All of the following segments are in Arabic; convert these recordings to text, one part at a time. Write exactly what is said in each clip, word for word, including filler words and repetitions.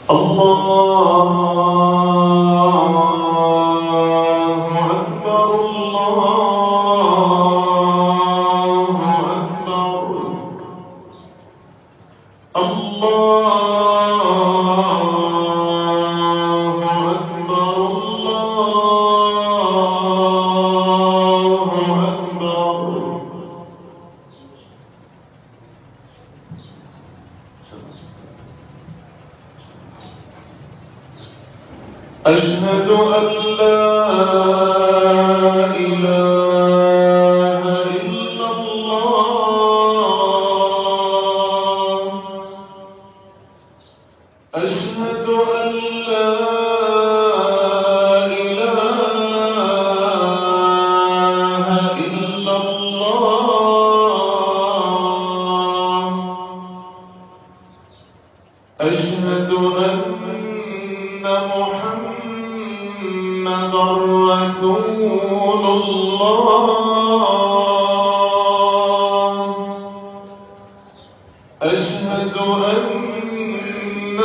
أشهد أن لا إله إلا الله أشهد أن لا إله إلا الله أشهد أن محمد رسول الله أشهد أن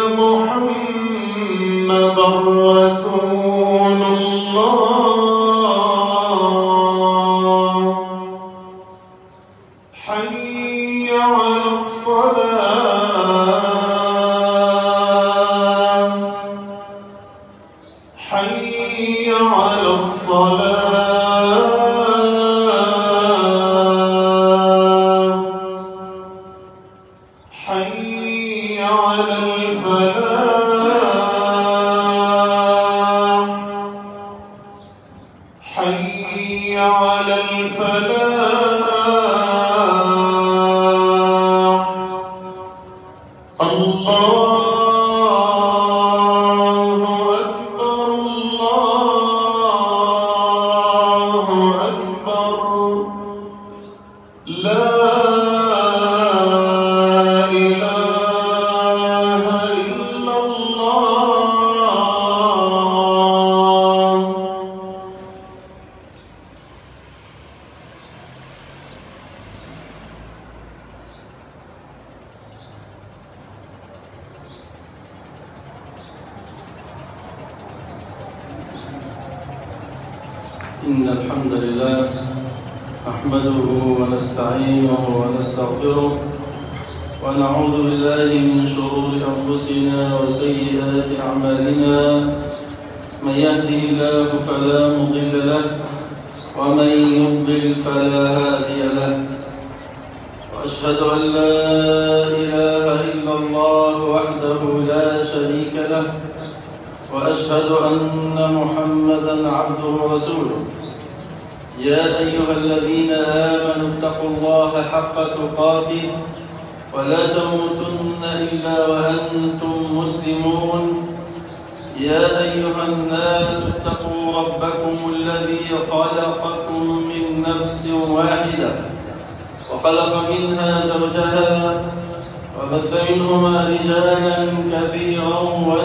محمد رسول الله حي على الصلاة حي على الصلاة حي على الفلاح حي على الفلاح الله إن الحمد لله نحمده ونستعينه ونستغفره ونعوذ بالله من شرور أنفسنا وسيئات أعمالنا من يهده الله فلا مضل له ومن يضلل فلا هادي له وأشهد أن لا إله إلا الله وحده لا شريك له وأشهد أن محمدًا عبده ورسوله يا أيها الذين آمنوا اتقوا الله حق تقاته ولا تموتن إلا وأنتم مسلمون يا أيها الناس اتقوا ربكم الذي خلقكم من نفس واحدة وخلق منها زوجها وبث منهما رجالا كثيرا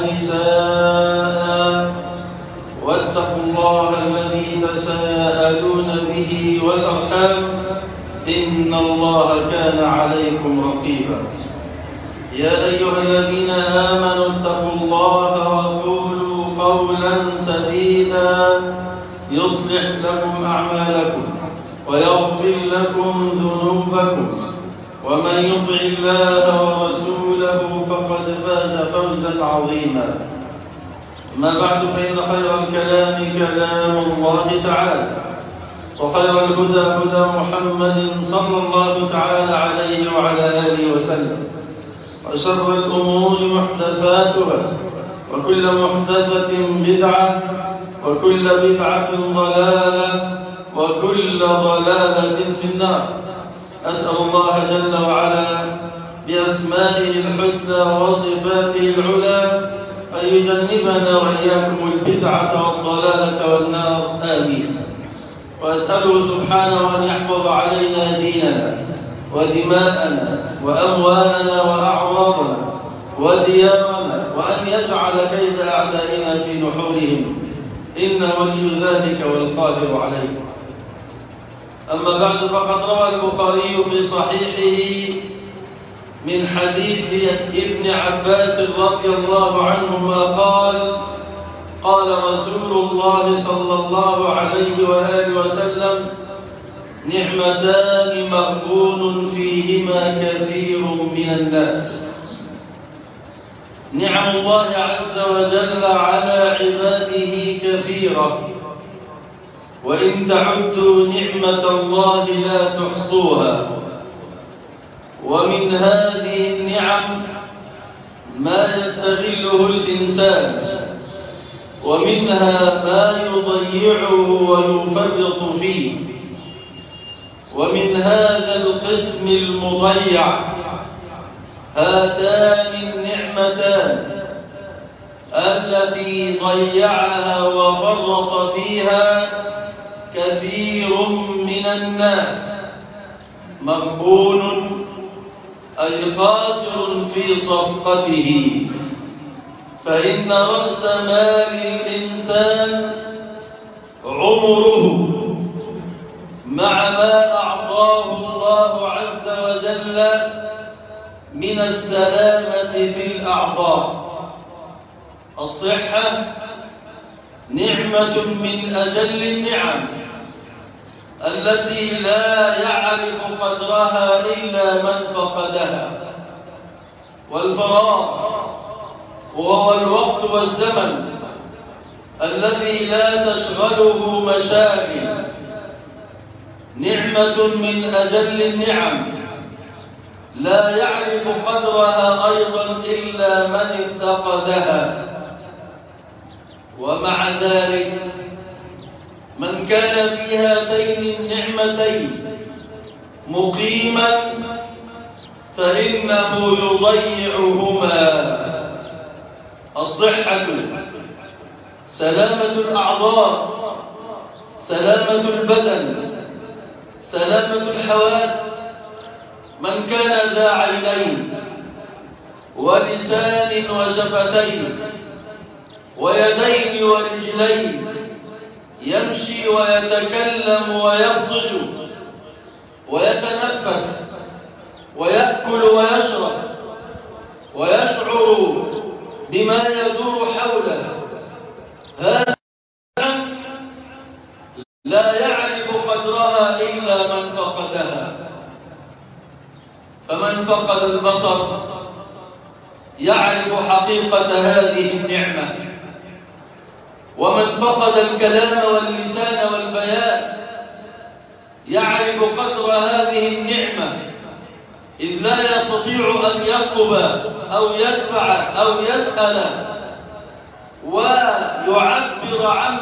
ونساء واتقوا الله الذي تساءلون به والأرحام إن الله كان عليكم رقيبا يا أيها الذين آمنوا اتقوا الله وقولوا قولا سديدا يصلح لكم أعمالكم ويغفر لكم ذنوبكم ومن يطع الله ورسوله فقد فاز فوزا عظيما أما بعد فإن خير الكلام كلام الله تعالى وخير الهدى هدى محمد صلى الله تعالى عليه وعلى آله وسلم وشر الأمور محدثاتها وكل محدثة بدعة وكل بدعة ضلالة وكل ضلالة في النار أسأل الله جل وعلا بأسمائه الحسنى وصفاته العلى أن يجنبنا وإياكم البدعة والضلالة والنار آمين وأسأله سبحانه أن يحفظ علينا ديننا ودماءنا وأموالنا وأعراضنا وديارنا وأن يجعل كيد أعدائنا في نحورهم إن ولي ذلك والقادر عليه أما بعد فقد روى البخاري في صحيحه من حديث ابن عباس رضي الله عنهما قال قال رسول الله صلى الله عليه وآله وسلم: نعمتان مغبون فيهما كثير من الناس. نعم الله عز وجل على عباده كثيرة، وإن تعدوا نعمة الله لا تحصوها. ومن هذه النعم ما يستغله الإنسان، ومنها ما يضيعه ويفرط فيه. ومن هذا القسم المضيع هاتان النعمتان التي ضيعها وفرط فيها كثير من الناس: مغبون أي خاسر في صفقته. فإن رأس مال الإنسان عمره مع ما أعطاه الله عز وجل من السلامة في الأعضاء. الصحة نعمة من أجل النعم التي لا يعرف قدرها إلا من فقدها. والفراغ وهو الوقت والزمن الذي لا تشغله مشاغل نعمة من أجل النعم لا يعرف قدرها أيضا إلا من افتقدها. ومع ذلك من كان في هاتين النعمتين مقيما فإنه يضيعهما: الصحة سلامة الأعضاء، سلامة البدن، سلامة الحواس. من كان ذا عينين ولسان وشفتين ويدين ورجلين يمشي ويتكلم ويبطش ويتنفس ويأكل ويشرب ويشعر بما يدور حوله، هذا لا يعرف قدرها إلا من فقدها. فمن فقد البصر يعرف حقيقة هذه النعمة، ومن فقد الكلام واللسان والبيان يعرف قدر هذه النعمة، إذ لا يستطيع أن يطلب أو يدفع أو يسأل ويعبر عن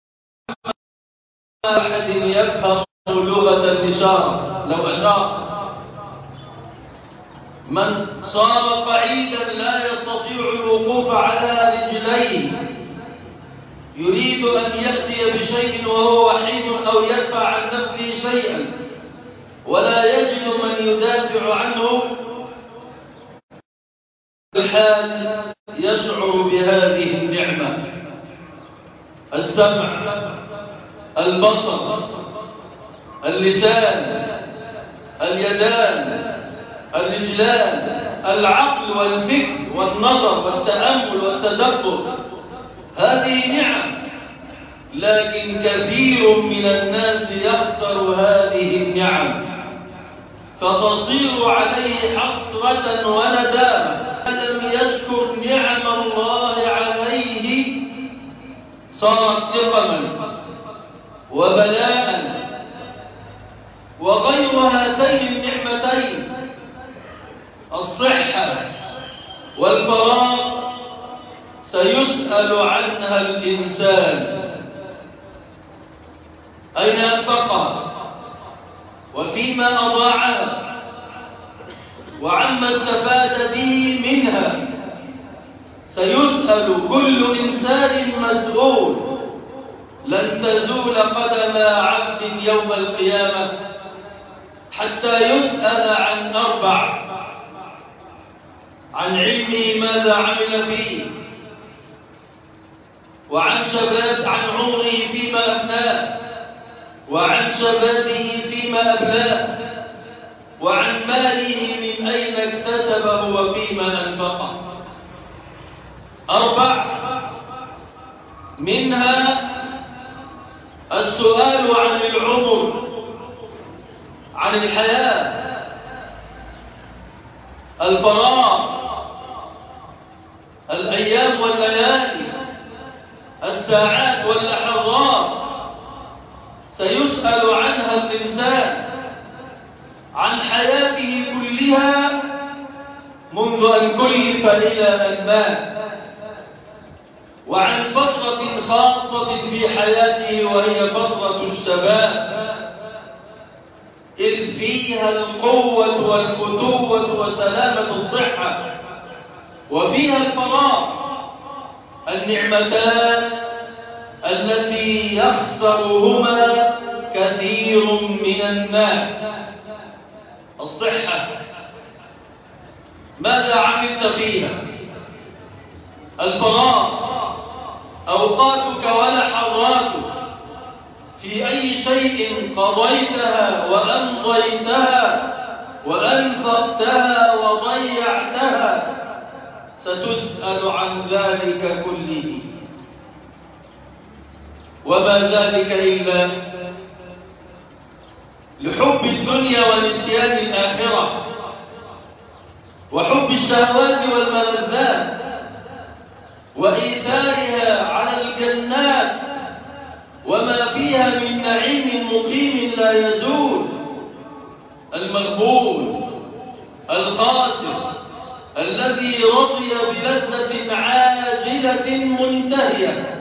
أحد يفهم لغة الإشارة لو أشار. من صار قعيدا لا يستطيع الوقوف على رجليه، يريد أن يأتي بشيء وهو وحيد أو يدفع عن نفسه شيئا ولا يجد من يدافع عنه، الحال يشعر بهذه النعمة: السمع، البصر، اللسان، اليدان، الرجلان، العقل والفكر والنظر والتأمل والتدبر. هذه نعم، لكن كثير من الناس يخسر هذه النعم فتصير عليه حسرة وندامة. لم يشكر نعم الله عليه صارت نقما وبلاء. وغير هاتين النعمتين الصحة والفراغ سيسأل عنها الإنسان: أين أنفقها وفيما أضاعها وعما استفاد به منها. سيسأل كل إنسان مسؤول. لن تزول قدم عبد يوم القيامة حتى يسأل عن أربع: عن علمه ماذا عمل فيه، وعن شباب عن عمره فيما أفناه، وعن شبابه فيما أبلاه، وعن ماله من أين اكتسبه وفيما أنفقه. أربع، منها السؤال عن العمر، عن الحياة، الفراغ، الأيام والليالي، الساعات واللحظات، سيسأل عنها الإنسان، عن حياته كلها منذ أن كلف إلى أن مات، وعن فترة خاصة في حياته وهي فترة الشباب، إذ فيها القوة والفتوة وسلامة الصحة، وفيها الفراغ، النعمتان التي يخسرهما كثير من الناس. الصحة، ماذا عملت فيها؟ الفراغ، أوقاتك ولحظاتك في أي شيء قضيتها وأمضيتها وأنفقتها وضيعتها، ستسأل عن ذلك كله. وما ذلك إلا لحب الدنيا ونسيان الآخرة، وحب الشهوات والملذات، وإيثارها على الجنات وما فيها من نعيم مقيم لا يزول. المغبون الخاسر الذي رضي بلذة عاجلة منتهية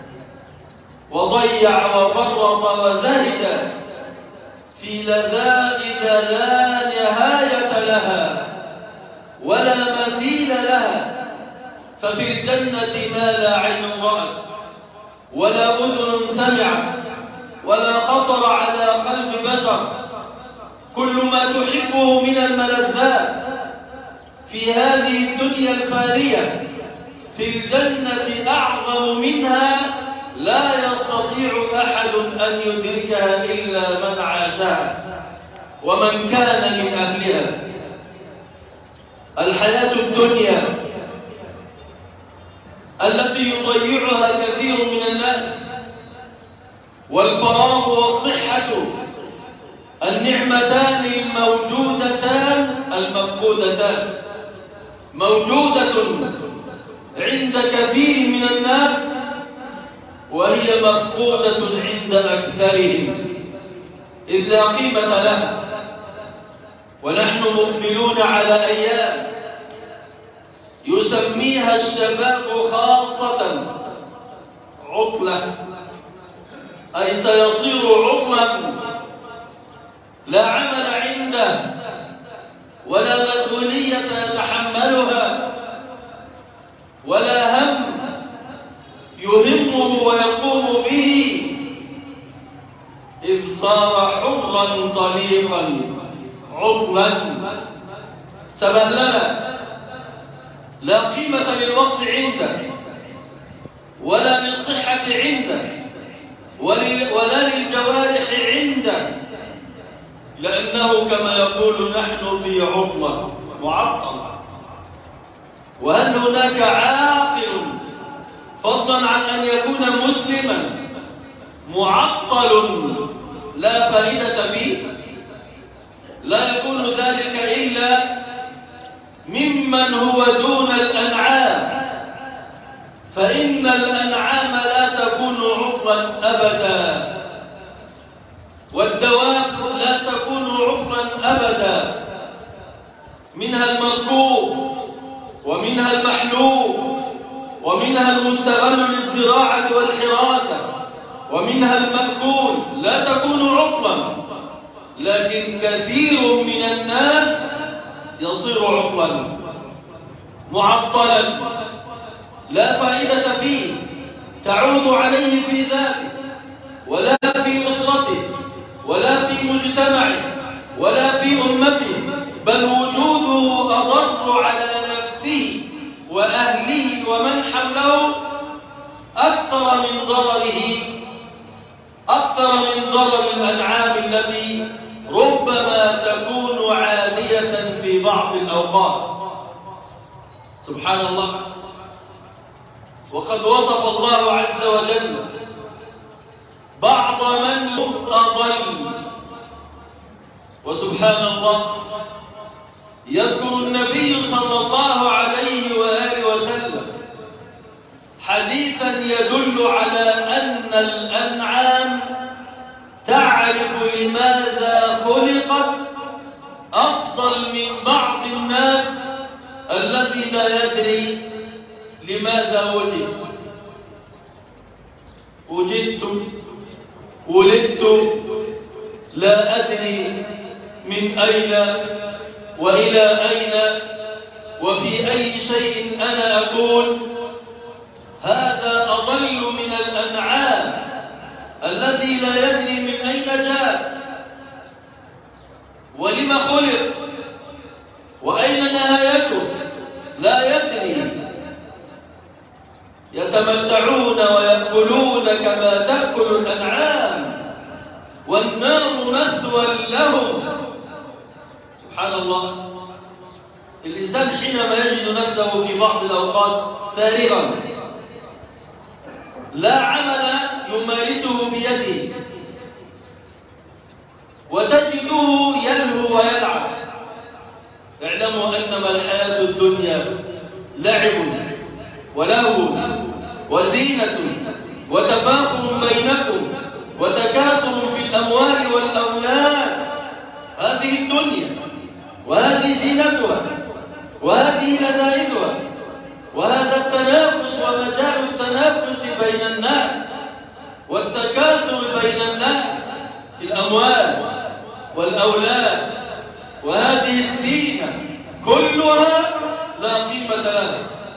وضيع وفرط وزهد في لذائذ لا نهاية لها ولا مثيل لها. ففي الجنة ما لا عين رأت ولا أذن سمعت ولا خطر على قلب بشر، كل ما تحبه من الملذات في هذه الدنيا الفانية في الجنة أعظم منها لا يستطيع أحد أن يدركها إلا من عاشها ومن كان من أهلها. الحياة الدنيا التي يضيعها كثير من الناس، والفراغ والصحة، النعمتان الموجودتان المفقودتان، موجودة عند كثير من الناس وهي مفقودة عند أكثرهم، إذ لا قيمة لها. ونحن مقبلون على أيام يسميها الشباب خاصة عطلة، أي سيصير عطلا لا عمل عنده ولا مسؤولية يتحملها ولا هم يهمه ويقوم به، إذ صار حرا طليقا عطلا سبهللا، لا قيمة للوقت عنده ولا للصحة عنده ولا للجوارح عنده، لأنه كما يقول نحن في عطلة معطل. وهل هناك عاقل فضلا عن أن يكون مسلما معطل لا فائدة فيه؟ لا يكون ذلك إلا ممن هو دون الأنعام، فإن الأنعام لا تكون عطلا أبدا، والدواب لا تكون عطلا أبدا، منها المركوب ومنها المحلوب ومنها المستغل للزراعة والحراسة ومنها المأكول، لا تكون عطلا. لكن كثير من الناس يصير عطلا معطلا لا فائدة فيه تعود عليه في ذاته ولا في أسرته ولا في مجتمعه ولا في أمته، بل وجوده أضر على نفسه وأهله ومن حوله أكثر من ضرره، أكثر من ضرر الأنعام التي ربما تكون عادية في بعض الأوقات. سبحان الله. وقد وصف الله عز وجل بعض من أضل. وسبحان الله يذكر النبي صلى الله عليه وآله وسلم حديثا يدل على أن الأنعام تعرف لماذا خلقت أفضل من بعض الناس الذي لا يدري لماذا ولد. وجدت ولدت لا أدري من أين وإلى أين وفي أي شيء أنا أكون. هذا أضل من الأنعام الذي لا يدري من أين جاء ولم خلق وأين نهايته، لا يدري. يتمتعون ويأكلون كما تأكل الأنعام والنار مثوى لهم. سبحان الله. الإنسان حينما يجد نفسه في بعض الأوقات فارغا لا عمل يمارسه بيده وتجده يلهو ويلعب، اعلموا أنما الحياة الدنيا لعب ولهو وزينة وتفاخر بينكم وتكاثر في الأموال والأولاد. هذه الدنيا وهذه زينتها وهذه لذائذها، وهذا التنافس ومجال التنافس بين الناس والتكاثر بين الناس في الأموال والأولاد، وهذه الزينة كلها لا قيمة لها.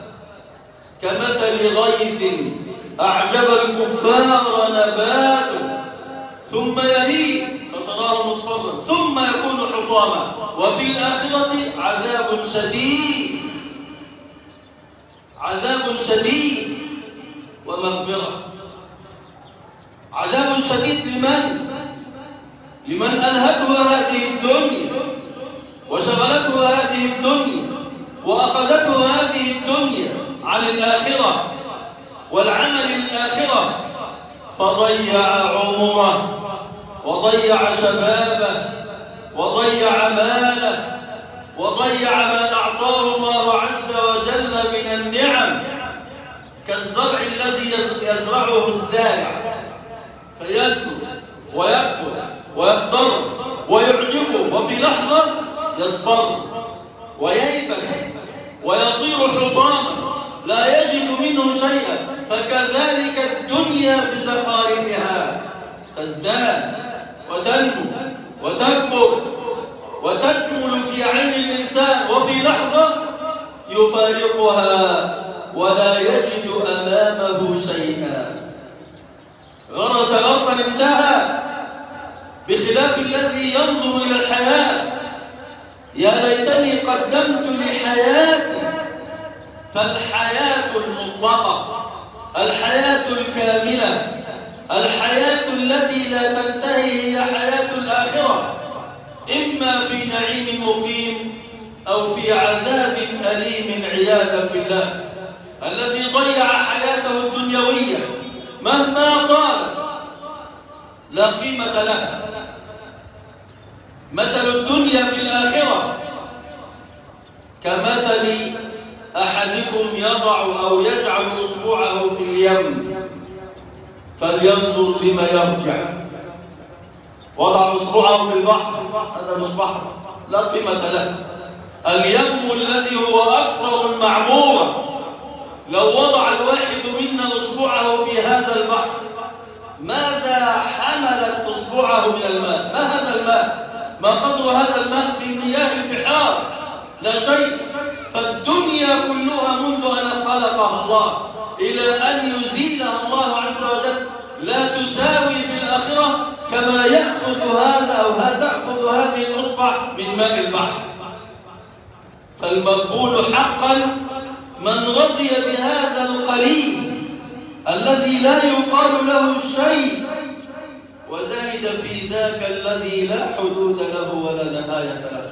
كمثل غيث أعجب الكفار نباته ثم يهيج فتراه مصفرا ثم يكون حطاما وفي الآخرة عذاب شديد عذاب شديد ومغفرة. عذاب شديد لمن؟ لمن ألهته هذه الدنيا وشغلته هذه الدنيا وأخذته هذه الدنيا عن الآخرة والعمل الآخرة، فضيع عمره وضيع شبابه وضيع ماله وضيع ما أعطاه الله عز وجل من النعم، كالزرع الذي يزرعه الزارع فينبت ويكبر ويخضر ويعجبه وفي لحظة يصفر وييبس ويصير حطاما لا يجد منه شيئا. فكذلك الدنيا بزخارفها تزداد وتنمو وتكبر وتكمل في عين الإنسان وفي لحظة يفارقها ولا يجد أمامه شيئا. غرس غرسا انتهى، بخلاف الذي ينظر إلى الحياة يا ليتني قدمت لحياتي. فالحياة المطلقة، الحياة الكاملة، الحياة التي لا تنتهي هي حياة الآخرة، إما في نعيم مقيم أو في عذاب أليم عياذا بالله. الذي ضيع حياته الدنيوية مهما طالت لا قيمة لها. مثل الدنيا في الآخرة كمثل أحدكم يضع أو يجعل أصبعه في اليم فلينظر بما يرجع. وضع أصبعه في البحر، هذا مش بحر، لا قيمة له. اليم الذي هو أكثر المعمورة، لو وضع الواحد منا أصبعه في هذا البحر ماذا حملت أصبعه من الماء؟ ما هذا الماء؟ ما قدر هذا الماء في مياه البحار؟ لا شيء. فالدنيا كلها منذ أن خلقها الله إلى أن يزيلها الله عز وجل لا تساوي في الآخرة كما يأخذ هذا أو تأخذ هذه الأصبع من ماء البحر. فالمقبول حقا من رضي بهذا القليل الذي لا يقال له شيء وزهد في ذاك الذي لا حدود له ولا نهاية له.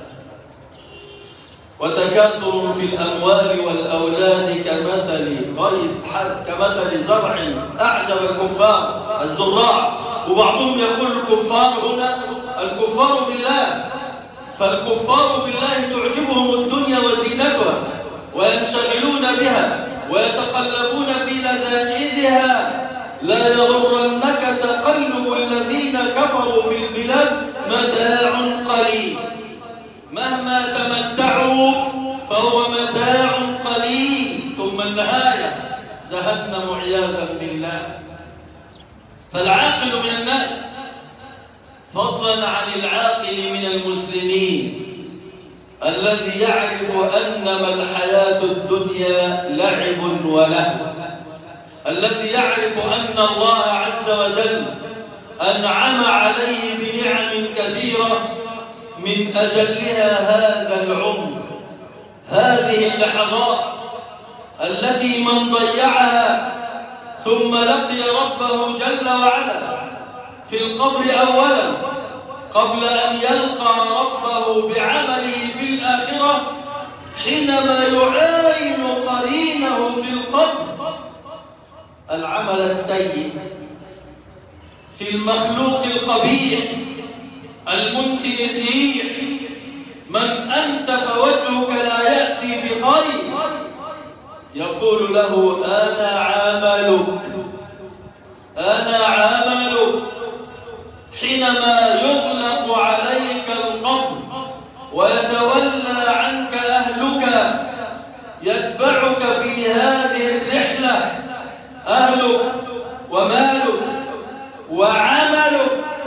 وتكاثر في الأموال والأولاد كمثل غيث كمثل زرع أعجب الكفار الزراع. وبعضهم يقول الكفار هنا الكفار بالله، فالكفار بالله تعجبهم الدنيا وزينتها وينشغلون بها ويتقلبون في لذائذها. لا يغرنك تقلب الذين كفروا في البلاد، متاع قليل. مهما تمتعوا فهو متاع قليل، ثم النهاية جهنم عياذا بالله. فالعاقل من الناس، فضلا عن العاقل من المسلمين، الذي يعرف أنما الحياة الدنيا لعب ولهو، الذي يعرف أن الله عز وجل أنعم عليه بنعم كثيرة، من أجلها هذا العمر، هذه اللحظات التي من ضيعها ثم لقي ربه جل وعلا في القبر أولا قبل أن يلقى ربه بعمله في الآخرة، حينما يعاين قرينه في القبر العمل السيء في المخلوق القبيح المنتن الريح، من أنت فوجهك لا يأتي بخير، يقول له أنا عاملك أنا عاملك. حينما يغلق عليك القبر ويتولى عنك أهلك، يتبعك في هذه الرحلة أهلك ومالك وعملك،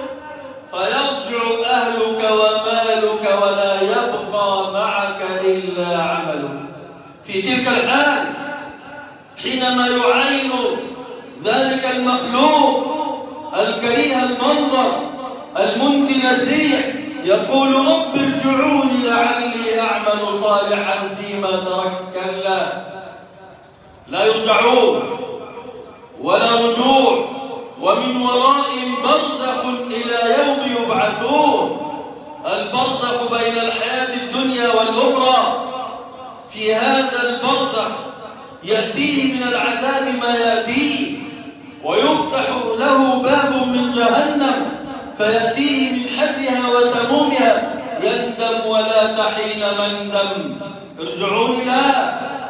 فيرجع أهلك ومالك ولا يبقى معك إلا عملك. في تلك الحال حينما يعاين ذلك المخلوق الكريه المنظر المنتن الريح، يقول رب ارجعوني لعلي أعمل صالحا فيما تركت. كلا، لا يرجعون ولا رجوع، ومن ورائهم برزخ إلى يوم يبعثون. البرزخ بين الحياة الدنيا والأخرى. في هذا البرزخ يأتيه من العذاب ما يأتيه، ويفتح له باب من جهنم فيأتيه من حرها وسمومها، يندم ولا تحين مندم. ارجعون، لا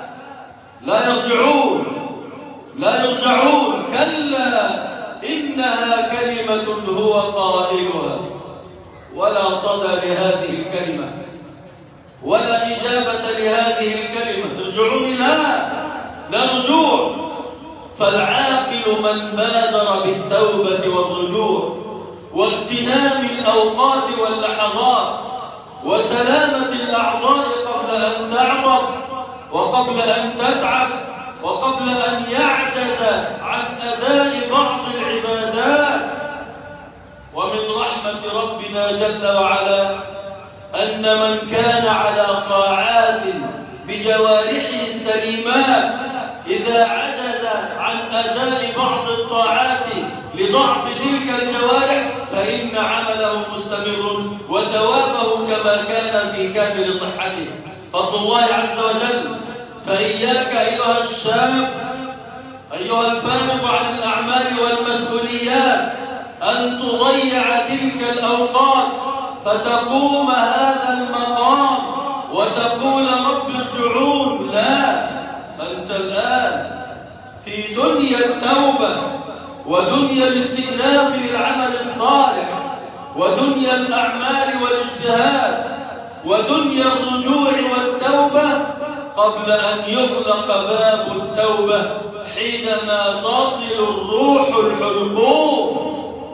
لا يرجعون لا يرجعون. كلا إنها كلمة هو قائلها، ولا صدى لهذه الكلمة ولا إجابة لهذه الكلمة. ارجعون، لا لا رجوع. فالعاقل من بادر بالتوبة والرجوع واغتنام الأوقات واللحظات وسلامة الأعضاء قبل أن تعطب وقبل أن تتعب وقبل أن يعجز عن أداء بعض العبادات. ومن رحمة ربنا جل وعلا أن من كان على طاعات بجوارحه السليمات، إذا عجز عن أداء بعض الطاعات لضعف تلك الجوارح فإن عمله مستمر وثوابه كما كان في كامل صحته. فضل الله عز وجل. فإياك أيها الشاب أيها الفارغ عن الأعمال والمسؤوليات أن تضيع تلك الأوقات فتقوم هذا المقام وتقول رب ارجعون. لا، أنت الآن في دنيا التوبة ودنيا الاستئناف للعمل الصالح ودنيا الأعمال والاجتهاد ودنيا الرجوع والتوبة قبل أن يغلق باب التوبة حينما تصل الروح الحلقوم.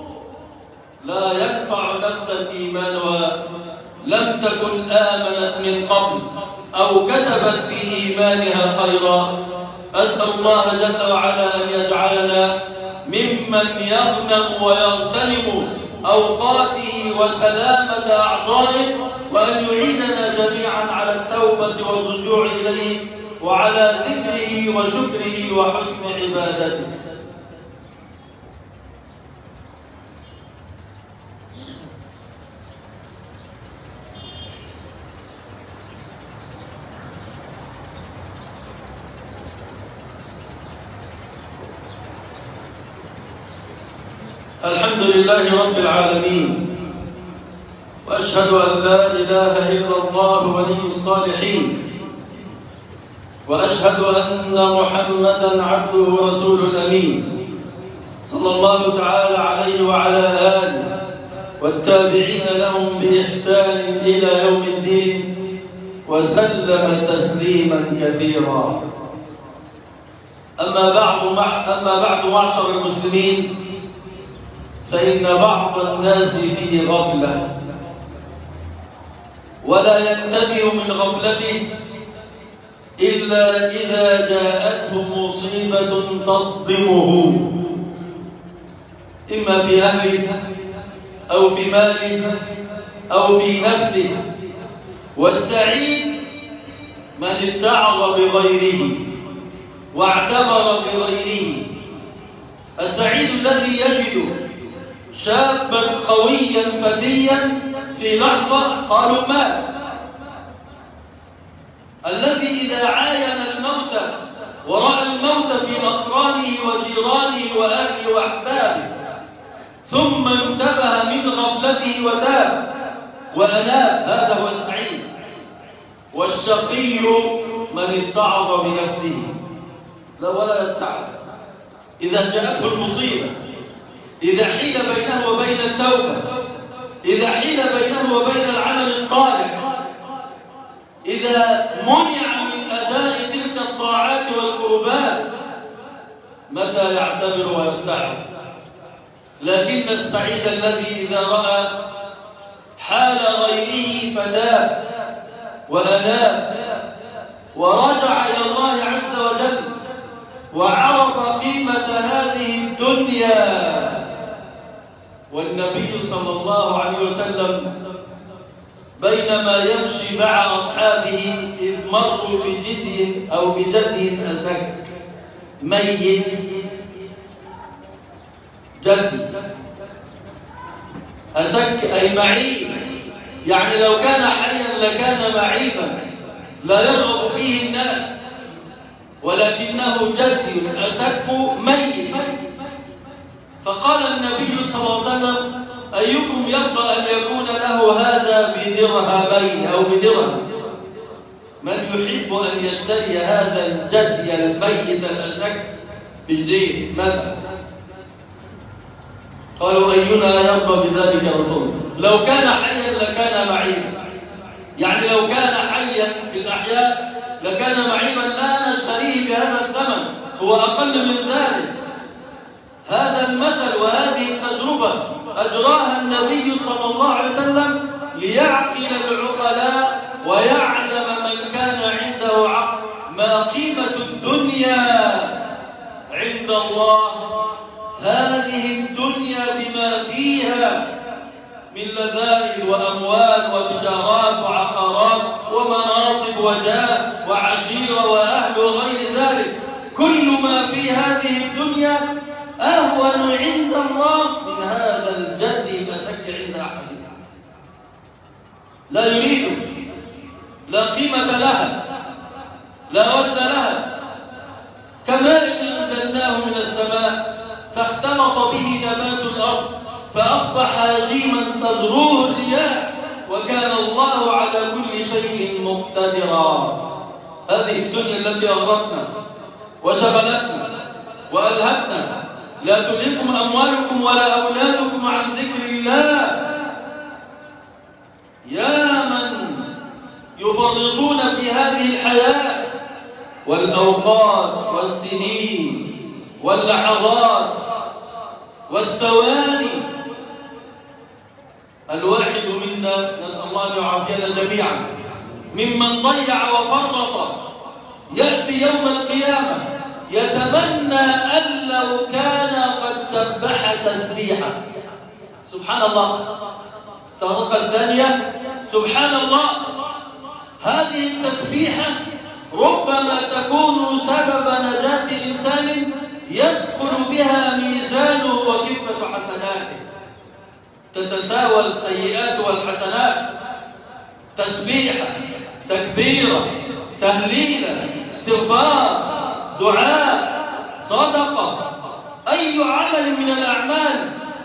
لا ينفع نفسا إيمانها لم تكن آمنت من قبل أو كسبت في إيمانها خيرا. أسأل الله جل وعلا أن يجعلنا ممن يغنم ويغتنم أوقاته وسلامة أعضائه، وأن يعيننا جميعا على التوبة والرجوع إليه وعلى ذكره وشكره وحسن عبادته. الحمد لله رب العالمين، وأشهد أن لا إله إلا الله ولي الصالحين، وأشهد أن محمدًا عبده ورسوله الأمين، صلى الله تعالى عليه وعلى آله والتابعين لهم بإحسان إلى يوم الدين، وسلم تسليما كثيرا. أما بعد أما بعد معشر المسلمين، فإن بعض الناس في غفلة، ولا ينتبه من غفلته إلا إذا جاءته مصيبة تصدمه، إما في أهله أو في ماله أو في نفسه. والسعيد من اتعظ بغيره واعتبر بغيره. السعيد الذي يجد شابا قويا فتيا في لحظة قالوا مات. الذي إذا عاين الموت ورأى الموت في أقرانه وجيرانه وأهله وأحبابه ثم انتبه من غفلته وتاب وأناب، هذا هو السعيد. والشقي من اتعظ بنفسه، لا ولا يتعظ إذا جاءته المصيبة، إذا حيل بينه وبين التوبة، إذا حيل بينه وبين العمل الصالح، إذا منع من أداء تلك الطاعات والقربات، متى يعتبر ويتعظ؟ لكن السعيد الذي إذا رأى حال غيره فتاب وأناب ورجع إلى الله عز وجل وعرف قيمة هذه الدنيا. والنبي صلى الله عليه وسلم بينما يمشي مع أصحابه إذ مروا بجدي أو بجدي أسك ميت، جدي أسك أي معيب، يعني لو كان حيا لكان معيبا لا يرغب فيه الناس، ولكنه جدي أسك ميت. فقال النبي صلى الله عليه وسلم: أيكم يرضى أن يكون له هذا بدرهمين أو بدرهم؟ من يحب أن يشتري هذا الجدي الميت الأسك بالدين مثلا؟ قالوا: أينا يرضى بذلك يا رسول الله؟ لو كان حيا لكان معيبا، يعني لو كان حيا في الأحياء لكان معيبا، لا نشتريه بهذا الثمن، هو أقل من ذلك. هذا المثل وهذه التجربة أجراها النبي صلى الله عليه وسلم ليعقل العقلاء ويعلم من كان عنده عقل ما قيمة الدنيا عند الله. هذه الدنيا بما فيها من لذائذ وأموال وتجارات وعقارات ومناصب وجاه وعشيرة وأهل وغير ذلك، كل ما في هذه الدنيا أهون عند الله من هذا الجد الأسك عند أحدنا. لا يريد، لا قيمة لها، لا وزن لها. كماء أنزلناه من السماء فاختلط به نبات الأرض فأصبح هشيما تذروه الرياح وكان الله على كل شيء مقتدرا. هذه الدنيا التي أغرتنا وشغلتنا وألهتنا. لا تلهكم أموالكم ولا أولادكم عن ذكر الله. يا من يفرطون في هذه الحياة والأوقات والسنين واللحظات والثواني. الواحد منا، نسأل الله أن يعافينا جميعا، ممن ضيع وفرط يأتي يوم القيامة يتمنى أن لو كان قد سبح تسبيحا. سبحان الله. استغرق الثانية. سبحان الله. هذه التسبيحة ربما تكون سبب نجاة إنسان يثقل بها ميزانه وكفة حسناته، تتساوى السيئات والحسنات. تسبيحة، تكبيرة، تهليلة، استغفار، دعاء، صدقة، أي عمل من الأعمال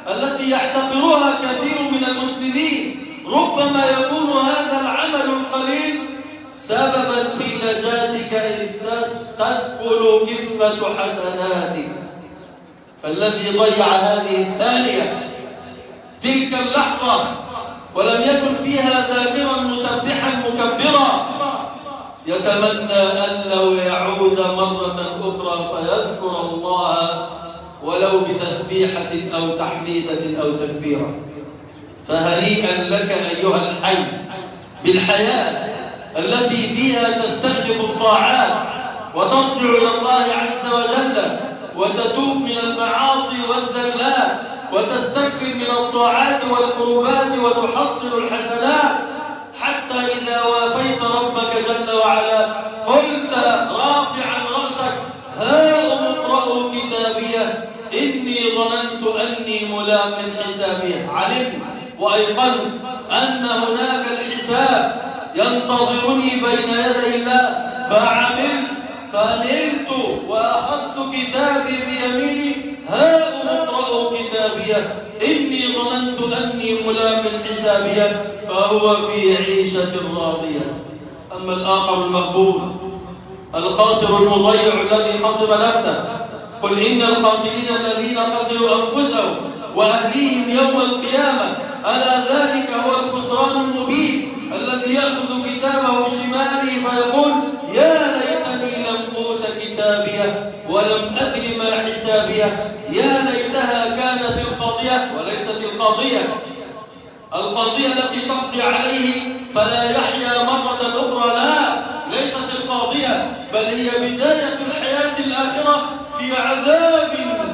التي يحتقرها كثير من المسلمين. ربما يكون هذا العمل القليل سببا في نجاتك إذ تثقل كفة حسناتك. فالذي ضيع هذه الثانية، تلك اللحظة، ولم يكن فيها ذاكرا مسبحا مكبرا، يتمنى أن لو يعود مرة أخرى فيذكر الله ولو بتسبيحة أو تحميدة أو تكبيرة. فهنيئا لك أيها الحي بالحياة التي فيها تستأنف الطاعات وترجع إلى الله عز وجل وتتوب من المعاصي والزلات وتستكثر من الطاعات والقربات وتحصل الحسنات، حتى إذا وافيت ربك جل وعلا قلت رافعا رأسك: هاؤم اقرءوا كتابيه إني ظننت أني ملاق حسابيه. علمت وأيقنت أن هناك الحساب ينتظرني بين يدي الله، فعملت فنلت وأخذت كتابي بيميني: هاؤم اقرءوا كتابيه إني ظننت أني ملاق حسابيه، فهو في عيشة راضية. أما الآخر المغبور الخاسر المضيع الذي خسر نفسه، قل إن الخاسرين الذين خسروا أنفسهم وأهليهم يوم القيامة، ألا ذلك هو الخسران المبين، الذي يأخذ كتابه بشماله فيقول: يا ليتني لم أوت كتابيه ولم أدر ما حسابيه، يا ليتها كانت القاضية. وليست القاضية القاضية التي تقضي عليه فلا يحيا مرة أخرى، لا، ليست القاضية، بل هي بداية الحياة الآخرة في عذاب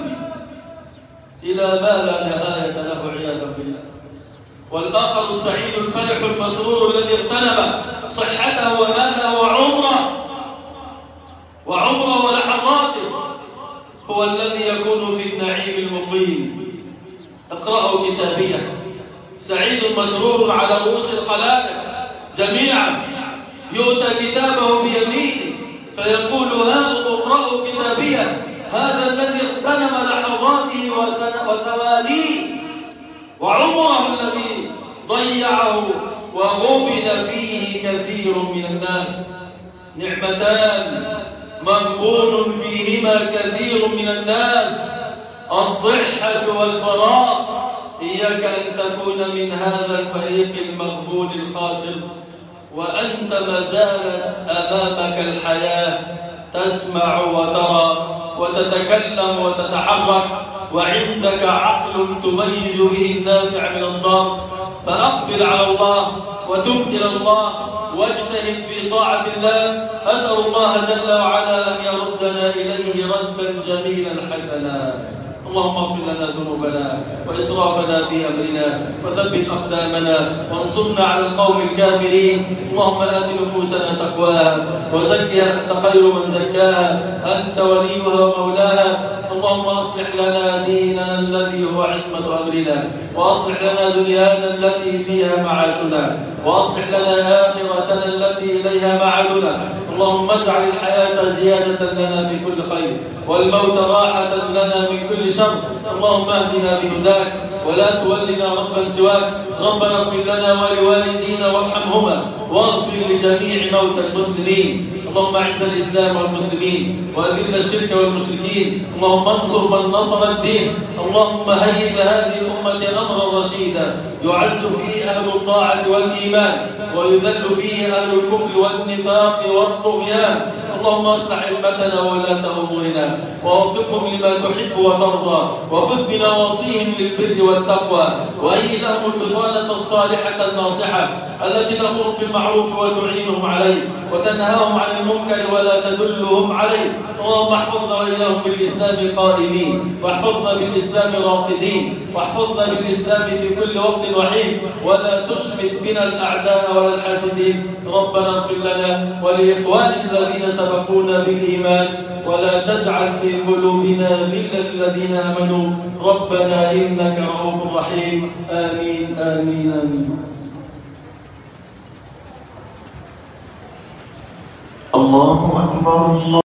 إلى ما لا نهاية له عياذا بالله. والآخر السعيد الفرح المسرور الذي اغتنم صحته وماله وعمره وعمره ولحظاته هو الذي يكون في النعيم المقيم. اقرأوا كتابيه، سعيد مسرور على رؤوس الخلائق جميعا، يؤتى كتابه بيمينه فيقول: هاؤم اقرأوا كتابيه. هذا الذي اغتنم لحظاته وثوانيه وعمره الذي ضيعه وغبن فيه كثير من الناس. نعمتان مغبون فيهما كثير من الناس: الصحة والفراغ. إياك أن تكون من هذا الفريق المغبون الخاسر وأنت ما زالت أمامك الحياة، تسمع وترى وتتكلم وتتحرك، وعندك عقل تميز به النافع من الضار. فأقبل على الله وتب إلى الله واجتهد في طاعة الله. أسأل الله جل وعلا أن يردنا إليه ردا جميلا حسنا. اللهم اغفر لنا ذنوبنا وإسرافنا في أمرنا وثبت أقدامنا وانصرنا على القوم الكافرين. اللهم آت نفوسنا تقواها وزكها أنت خير من زكاها، أنت وليها ومولاها. اللهم أصلح لنا ديننا الذي هو عصمة أمرنا، وأصلح لنا دنيانا التي فيها معاشنا، وأصلح لنا آخرتنا التي إليها معادنا. اللهم اجعل الحياة زيادة لنا في كل خير والموت راحة لنا من كل شر. اللهم اهدنا بهداك ولا تولنا ربا سواك. ربنا اغفر لنا ولوالدينا وارحمهما واغفر لجميع موتى المسلمين. اللهم اعز الإسلام والمسلمين وأذل الشرك والمشركين. اللهم انصر من نصر الدين. اللهم هيئ لهذه الأمة أمرا رشيدا يعز فيه أهل الطاعة والإيمان ويذل فيه أهل الكفر والنفاق والطغيان. اللهم اصلح أئمتنا وولاة أمورنا ووفقهم لما تحب وترضى، وخذ بنواصيهم للبر والتقوى، وهيئ لهم البطانة الصالحة الناصحة التي تأمر بالمعروف وتعينهم عليه وتنهاهم عن المنكر ولا تدلهم عليه. اللهم احفظنا وإياهم بالإسلام قائمين، واحفظنا بالإسلام راقدين، واحفظنا بالإسلام في كل وقت وحين، ولا تشمت بنا الأعداء ولا الحاسدين. ربنا اغفر لنا ولإخواننا الذين سبقونا بالإيمان، ولا تجعل في قلوبنا غلا للذين آمنوا. ربنا إنك رؤوف رحيم. آمين آمين آمين. الله أكبر. الله